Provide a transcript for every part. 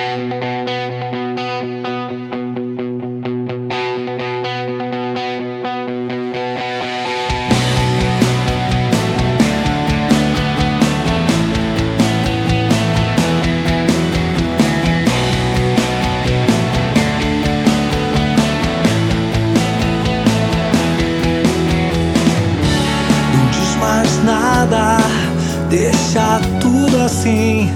Nada, deixa tudo assim.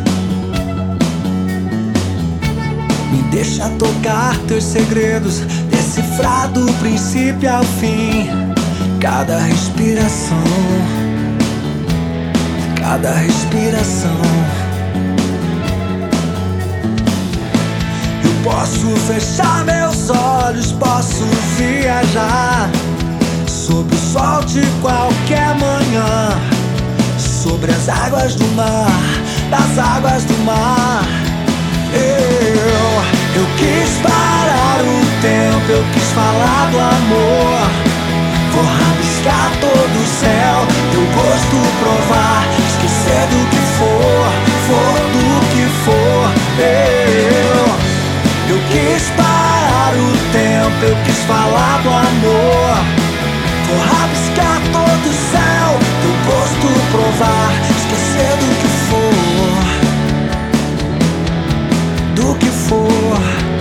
Me deixa tocar teus segredos, decifrar do princípio ao fim. Cada respiração, cada respiração. Eu posso fechar meus olhos, posso viajar sobre o sol de qualquer manhã, sobre as águas do mar, das águas do mar. Eu quis parar o tempo, eu quis falar do amor. Vou rabiscar todo o céu, teu gosto provar, esquecer do que for do que for. Eu quis parar o tempo, eu quis falar do amor. Vou rabiscar todo o céu, teu gosto provar, esquecer do que for.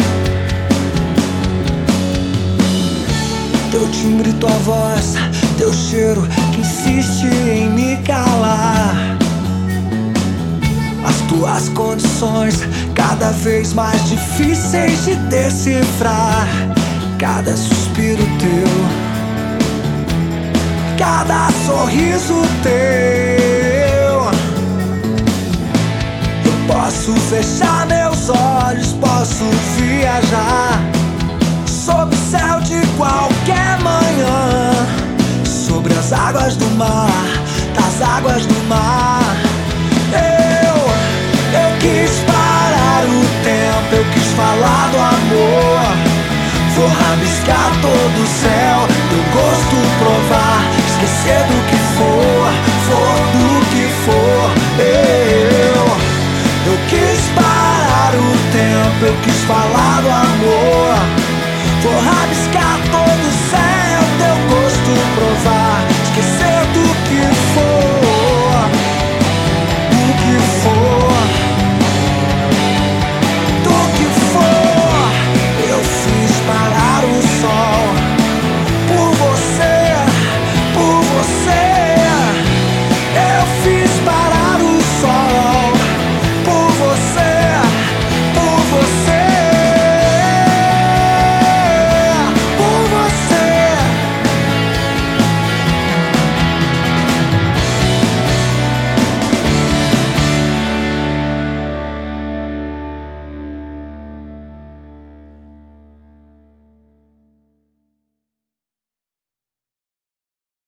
Teu timbre, tua voz, teu cheiro que insiste em me calar. As tuas condições cada vez mais difíceis de decifrar. Cada suspiro teu, cada sorriso teu. Eu posso fechar meus olhos, posso viajar sob o céu de qualquer manhã, sobre as águas do mar, das águas do mar. Eu quis parar o tempo, eu quis falar do amor. Vou rabiscar todo o céu, teu gosto provar, esquecer do que for do que for. Eu quis parar o tempo, eu quis falar do amor.